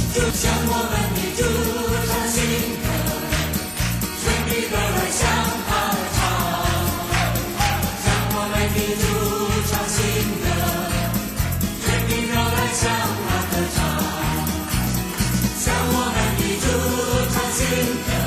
就像我们的主唱新歌，全体都来向他唱。像我们的主唱新歌，全体都来向他歌唱。像我们的主唱新歌。